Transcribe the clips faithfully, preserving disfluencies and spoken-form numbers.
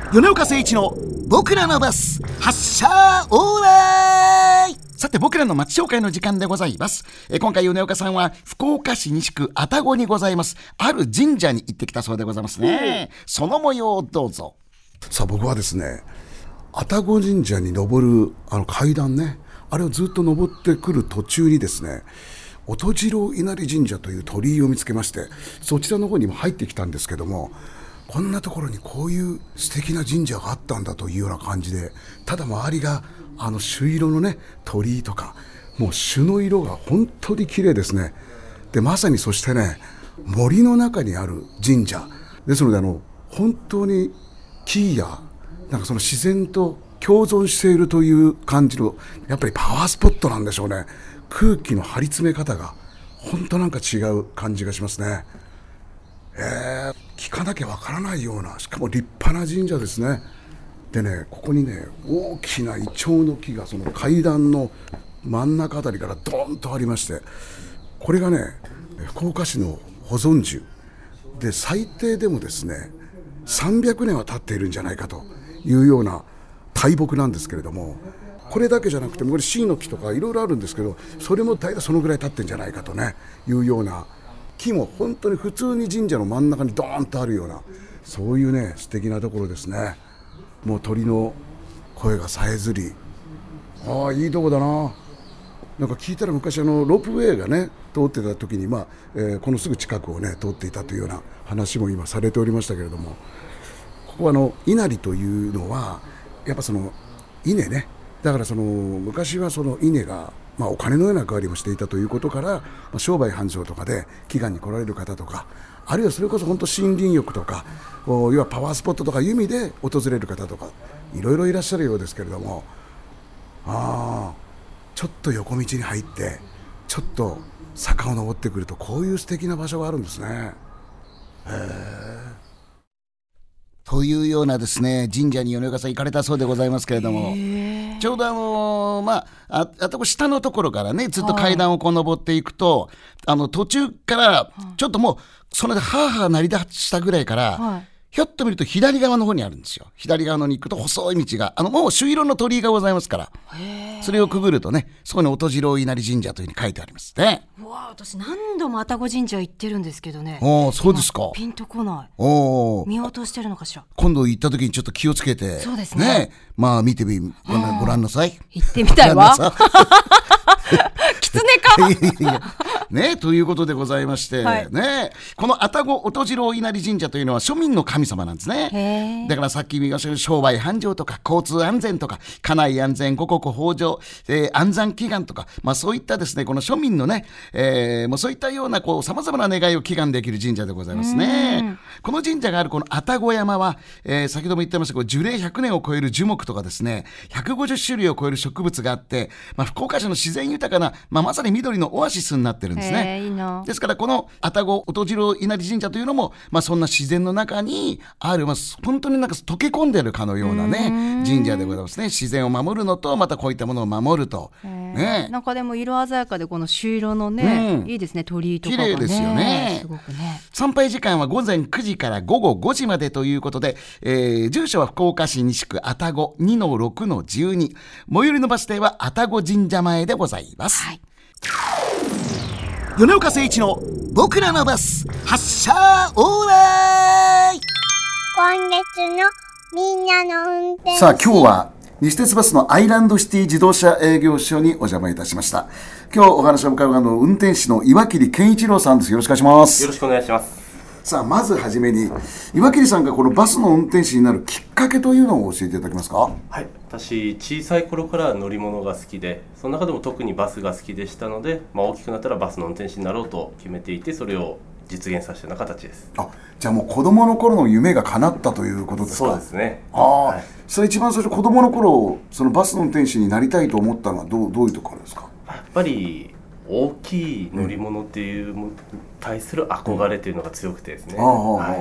米岡誠一の僕らのバス発車オーライ。さて僕らの街紹介の時間でございます。え今回米岡さんは福岡市西区愛宕にございますある神社に行ってきたそうでございますね。その模様をどうぞ。 さあ僕はですね、愛宕神社に登るあの階段ね、あれをずっと登ってくる途中にですね、音次郎稲荷神社という鳥居を見つけまして、そちらの方にも入ってきたんですけども、こんなところにこういう素敵な神社があったんだというような感じで、ただ周りがあの朱色のね鳥居とか、もう朱の色が本当に綺麗ですね。でまさにそしてね、森の中にある神社ですので、あの本当に木やなんかその自然と共存しているという感じの、やっぱりパワースポットなんでしょうね。空気の張り詰め方が本当なんか違う感じがしますね。えー、聞かなきゃわからないような、しかも立派な神社ですね。でね、ここにね大きなイチョウの木がその階段の真ん中あたりからドーンとありまして、これがね福岡市の保存樹で、最低でもですねさんびゃくねんは経っているんじゃないかというような大木なんですけれども、これだけじゃなくてこれシイの木とかいろいろあるんですけど、それも大体そのぐらい経ってるんじゃないかとねいうような木も本当に普通に神社の真ん中にドーンとあるような、そういうね素敵なところですね。もう鳥の声がさえずり、ああいいとこだな。なんか聞いたら昔あのロープウェイがね通ってた時に、まあえー、このすぐ近くをね通っていたというような話も今されておりましたけれども、ここはあの稲荷というのはやっぱその稲ね、だからその昔はその稲がまあお金のような役割をしていたということから、まあ、商売繁盛とかで祈願に来られる方とか、あるいはそれこそ本当森林浴とか、要はパワースポットとかいう意味で訪れる方とかいろいろいらっしゃるようですけれども、ああちょっと横道に入ってちょっと坂を登ってくるとこういう素敵な場所があるんですね。へーというようなですね神社に米岡さん行かれたそうでございますけれども、ちょうどあのー、まあああと下のところからねずっと階段をこう登っていくと、はい、あの途中からちょっともうそれでハーハー鳴り出したぐらいから、はい、ひょっと見ると左側の方にあるんですよ。左側のに行くと細い道が、あのもう朱色の鳥居がございますから、それをくぐるとね、そこに音次郎稲荷神社というふうに書いてありますね。 うわ、私何度も愛宕神社行ってるんですけどね。 あ、そうですか。 ピンとこない。 お見落としてるのかしら。 今度行った時にちょっと気をつけて、 そうですね。 ね、まあ見てみご覧、ご覧なさい。 行ってみたいわ。キツネかいやいやね、ということでございまして、はい、ね、この愛宕音次郎稲荷神社というのは庶民の神様なんですね。だからさっき見ました商売繁盛とか交通安全とか家内安全五穀豊穣、えー、安産祈願とか、まあ、そういったですねこの庶民のね、えー、もうそういったようなさまざまな願いを祈願できる神社でございますね。この神社があるこの愛宕山は、えー、先ほども言ってましたこう樹齢ひゃくねんを超える樹木とかですねひゃくごじゅっしゅるいを超える植物があって、まあ、福岡市の自然豊かな、まあ、まさに緑のオアシスになってるんですね。 いいな。 ですからこの愛宕音次郎稲荷神社というのも、まあ、そんな自然の中にある、まあ、本当になんか溶け込んでるかのようなね神社でございますね。自然を守るのとまたこういったものを守ると、ね、 なんかでも色鮮やかでこの朱色のね、うん、いいですね。鳥居とかがね綺麗ですよね。 すごくね。 参拝時間は午前くじから午後ごじまでということで、えー、住所は福岡市西区愛宕 にのろくのじゅうに、 最寄りのバス停は愛宕神社前でございます、はい、米岡誠一の僕らのバス発車オーライ。 今月のみんなの運転士。 さあ今日は西鉄バスのアイランドシティ自動車営業所にお邪魔いたしました。今日お話を伺うの運転士の岩切健一郎さんです。よろしくお願いします。 よろしくお願いします。 さあまずはじめに岩切さんがこのバスの運転士になるきっかけというのを教えていただけますか。 はい、私小さい頃から乗り物が好きで、その中でも特にバスが好きでしたので、まあ、大きくなったらバスの運転士になろうと決めていて、それを実現させたような形です。 あ、じゃあもう子供の頃の夢が叶ったということですか。 そうですね。 あ、 はい、 それ一番最初子供の頃そのバスの運転手になりたいと思ったのはどう、どういうところですか。 やっぱり大きい乗り物っていうものに対する憧れというのが強くてですね、うん、はい、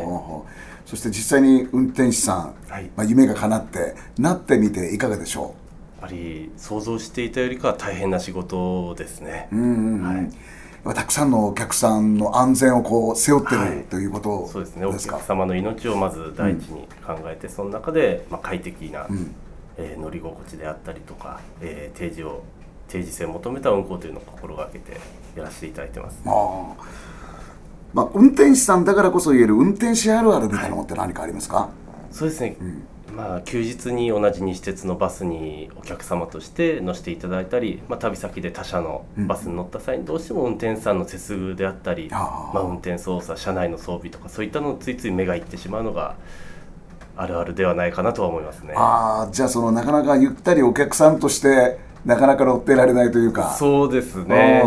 そして実際に運転手さん、はい、まあ、夢が叶ってなってみていかがでしょう。 やっぱり想像していたよりかは大変な仕事ですね。 うんうんうん、 はい、 たくさんのお客さんの安全をこう背負ってる、はい、ということですか。 そうですね、お客様の命をまず第一に考えて、うん、その中で、まあ、快適な、うんえー、乗り心地であったりとか、えー、定時を定時性を求めた運行というのを心がけてやらせていただいてます。 あ、まあ、運転手さんだからこそ言える運転士あるあるみたいなのって何かありますか？はい、 そうですね、うんまあ、休日に同じ西鉄のバスにお客様として乗せていただいたり、まあ、旅先で他社のバスに乗った際にどうしても運転手さんの接遇であったり、うんまあ、運転操作、車内の装備とかそういったのをついつい目がいってしまうのがあるあるではないかなとは思いますね。 あ、じゃあそのなかなかゆったりお客さんとしてなかなか乗ってられないというか。 そうですね、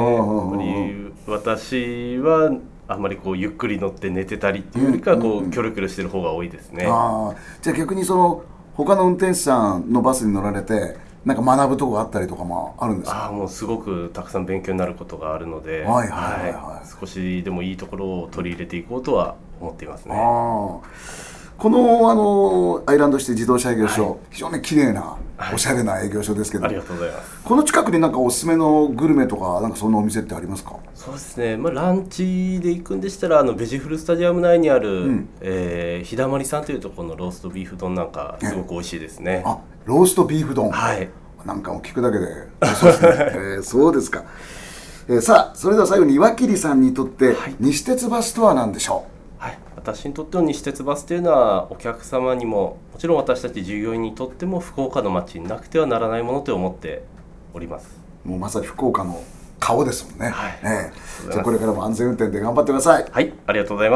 私はあんまりこうゆっくり乗って寝てたりっていうよりかこうキョロキョロしてる方が多いですね。 あ、じゃあ逆にその他の運転手さんのバスに乗られてなんか学ぶとこあったりとかもあるんですか？ あ、もうすごくたくさん勉強になることがあるので、 はいはいはいはい、 少しでもいいところを取り入れていこうとは思っていますね。 あ、この、あのアイランドシティ自動車営業所、はい、非常に綺麗なおしゃれな営業所ですけど、 はい、ありがとうございます。 この近くになんかおすすめのグルメとかなんかそんなお店ってありますか？ そうですね、まあ、ランチで行くんでしたらあのベジフルスタジアム内にある、うんえー、日だまりさんというところのローストビーフ丼なんかすごく美味しいですね。 あ、ローストビーフ丼、 はい、 なんかも聞くだけでそうですね、えー、そうですか、えー、さあそれでは最後に岩切さんにとって西鉄バスとは何でしょう？ はい、私にとっての西鉄バスというのはお客様にももちろん私たち従業員にとっても福岡の街になくてはならないものと思っております。 もうまさに福岡の顔ですもんね。 はい、 ね、じゃあこれからも安全運転で頑張ってください。 はい、ありがとうございます。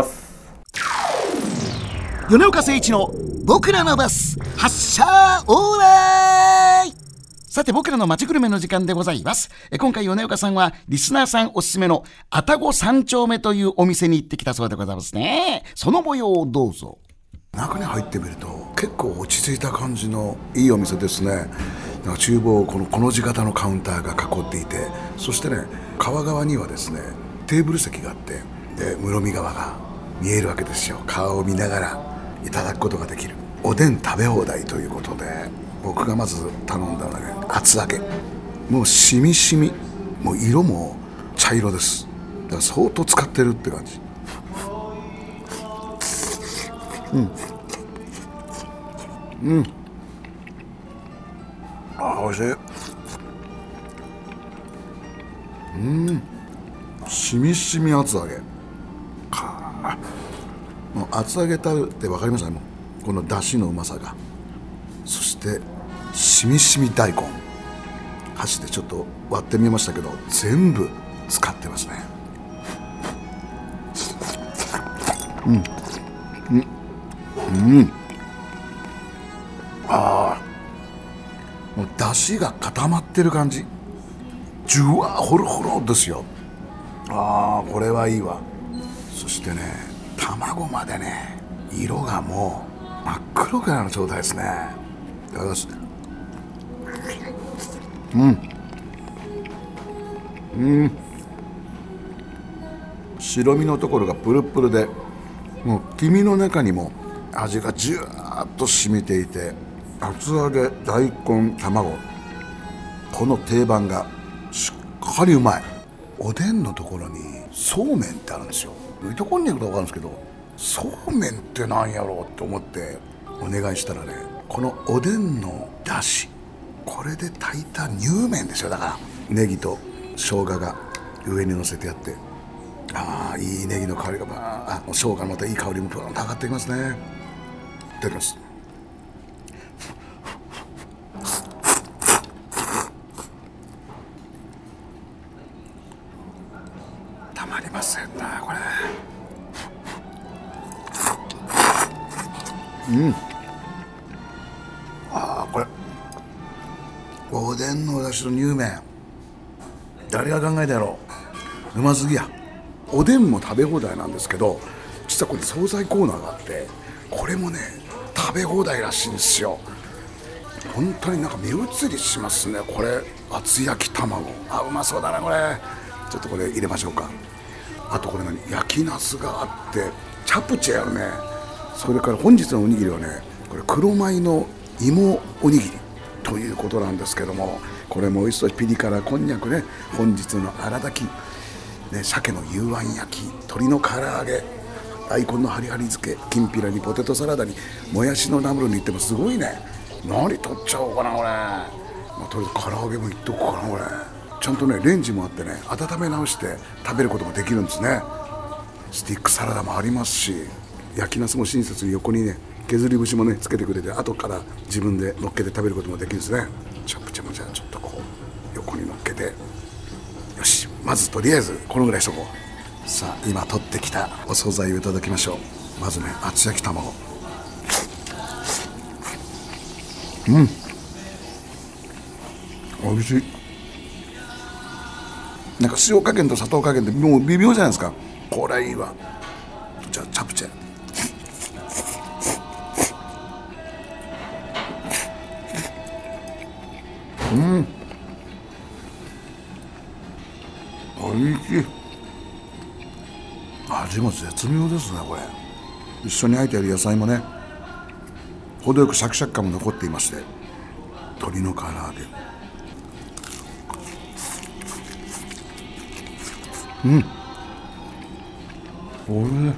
米岡誠一の僕らのバス発車オーライ。さて僕らの街グルメの時間でございます。え今回米岡さんはリスナーさんおすすめの愛宕三丁目というお店に行ってきたそうでございますね。その模様をどうぞ。 中に入ってみると結構落ち着いた感じのいいお店ですね。なんか厨房をこのこの字型のカウンターが囲っていて、そしてね川側にはですねテーブル席があって、で室見川が見えるわけですよ。川を見ながらいただくことができるおでん食べ放題ということで、僕がまず頼んだのはね厚揚げ、もうしみしみ、もう色も茶色です。だから相当使ってるって感じ。うんうん、あ、おいしい。うん、しみしみ厚揚げか。もう厚揚げ食べて分かりますか？もうこの出汁のうまさが。そしてしみしみ大根、箸でちょっと割ってみましたけど全部使ってますね。うんうんうん、ああ、もう出汁が固まってる感じ、じゅわほろほろですよ。ああ、これはいいわ。そしてね卵までね色がもう真っ黒くなる状態ですね。よし、うんうん、白身のところがプルプルで、もう黄身の中にも味がじゅわーっと染みていて、厚揚げ、大根、卵、この定番がしっかりうまい。おでんのところにそうめんってあるんですよ。糸こんにゃくとかあるんですけど、そうめんってなんやろうって思ってお願いしたらね、このおでんのだし、これで炊いた乳麺ですよ。だからネギと生姜が上に乗せてやって、ああ、いいネギの香りがバーン、あ、生姜のまたいい香りもプーンと上がってきますね。いただきます。たまりませんなこれ。うん、ああ、これおでんのおだしと乳麺、誰が考えたやろう、うますぎや。おでんも食べ放題なんですけど、実はこれ惣菜コーナーがあって、これもね食べ放題らしいんですよ。本当になんか目移りしますね。これ厚焼き卵、あ、うまそうだなこれ。ちょっとこれ入れましょうか。あとこれ何、焼きナスがあって、チャプチェやるね。それから本日のおにぎりはね、これ黒米の芋おにぎりということなんですけども、これも美味しそう。ピリ辛こんにゃくね、本日の荒炊き、 で鮭の幽庵焼き、鶏の唐揚げ、大根のハリハリ漬け、きんぴらにポテトサラダにもやしのナムルにいってもすごいね。何取っちゃおうかなこれ、まあ、とりあえず唐揚げもいっとくかなこれ。ちゃんとねレンジもあってね、温め直して食べることもできるんですね。スティックサラダもありますし、焼きナスも親切に横にね削り節もねつけてくれて、後から自分で乗っけて食べることもできるんですね。チャプチャもじゃあちょっとこう横に乗っけて、よし、まずとりあえずこのぐらいしとこう。さあ今取ってきたお惣菜をいただきましょう。まずね厚焼き卵、うん、おいしい。なんか塩加減と砂糖加減ってもう微妙じゃないですか。これいいわ。じゃあチャプチェ、うん、おいしい。味も絶妙ですねこれ。一緒に焼いてある野菜もね程よくシャキシャキ感も残っていまして、鶏の唐揚げ、うん、おいしい。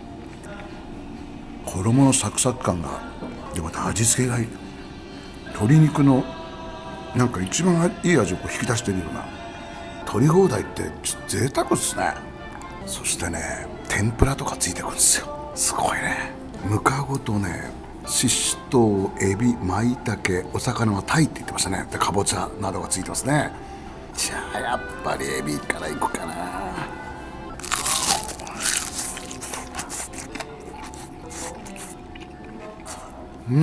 衣のサクサク感がで、また味付けがいい。鶏肉のなんか一番いい味をこう引き出してるような。取り放題って贅沢ですね。そしてね天ぷらとかついてくるんですよ。すごいね。ムカゴとねししとう、エビ、マイタケ、お魚はタイって言ってましたね。でかぼちゃなどがついてますね。じゃあやっぱりエビからいくかな。うん、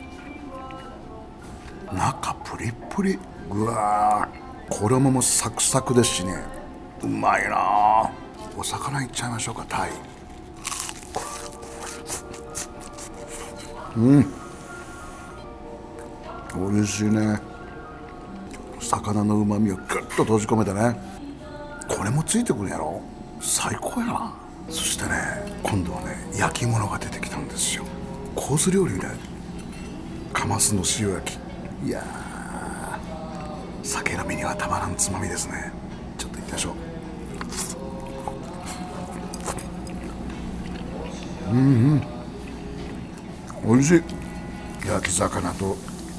中プリプリ、うわー、衣もサクサクですしね、うまいな。お魚いっちゃいましょうか。タイ、うん、おいしいね。魚のうまみをグッと閉じ込めてね、これもついてくるんやろ。最高やな。そしてね今度はね焼き物が出てきたんですよ。コース料理みたい。カマスの塩焼き、いやー酒飲みにはたまらんつまみですね。ちょっといきましょう。うんうん、おいしい。焼き魚と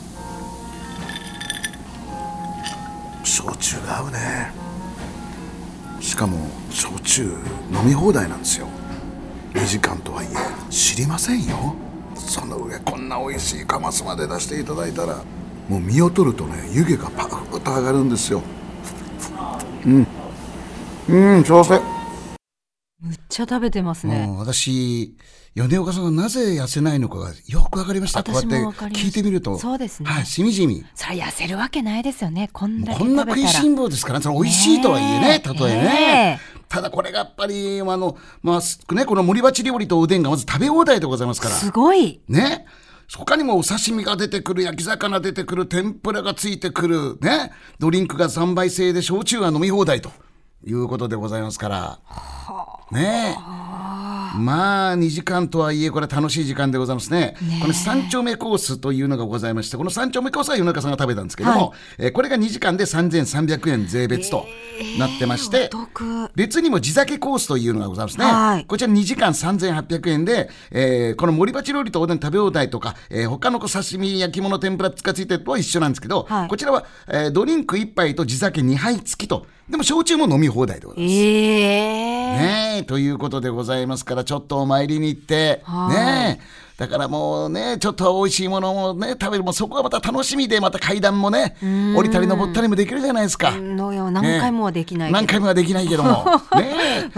焼酎が合うね。しかも焼酎飲み放題なんですよ。にじかんとはいえ知りませんよ。その上こんな美味しいカマスまで出していただいたら、もう身を取るとね湯気がパーッと上がるんですよ。うんうん幸せ。 むっちゃ食べてますね。 うん、私米岡さんがなぜ痩せないのかがよくわかりました。こうやって聞いてみると。 そうですね、 はい、しみじみ。 それ痩せるわけないですよね。こんだけ食べたら。 こんな食いしん坊ですから、それ美味しいとはいえね、たとえね。ただこれがやっぱりあの、まあね、この森鉢料理とおでんがまず食べ放題でございますから。 すごいね。他にもお刺身が出てくる、焼き魚出てくる、天ぷらがついてくるね、ドリンクがさんばい制で焼酎が飲み放題ということでございますからね。まあにじかんとはいえこれは楽しい時間でございますね。この三丁目コースというのがございまして、この三丁目コースは米中さんが食べたんですけども、はい、えー、これがにじかんでさんぜんさんびゃくえん税別となってまして、えー、別にも地酒コースというのがございますね。はい、こちらにじかんさんぜんはっぴゃくえんで、えー、この森鉢料理とおでん食べ放題とか、えー、他の刺身焼き物天ぷらつかついてるとは一緒なんですけど、はい、こちらは、えー、ドリンクいっぱいと地酒にはい付きと、でも焼酎も飲み放題でございます、えーね、ということでございますから、ちょっとお参りに行ってね、だからもうねちょっと美味しいものもね食べる、もそこがまた楽しみで、また階段もね降りたり登ったりもできるじゃないですか。 のよ何回もはできないけど、 ね、何回もはできないけどもね、うん、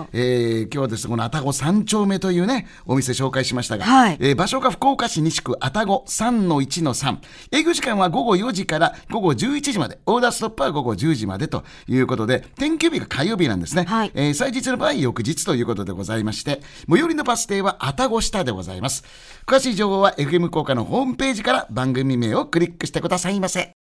えー、今日はですねこの愛宕三丁目というねお店紹介しましたが、はい、えー、場所が福岡市西区愛宕 さんのいちのさん、 営業時間はごごよじからごごじゅういちじまで、オーダーストップはごごじゅうじまでということで、天休日が火曜日なんですね、はい、えー、祭日の場合翌日ということでございまして、最寄りのバス停は愛宕下でございます。詳しい情報は エフエム 福岡のホームページから番組名をクリックしてくださいませ。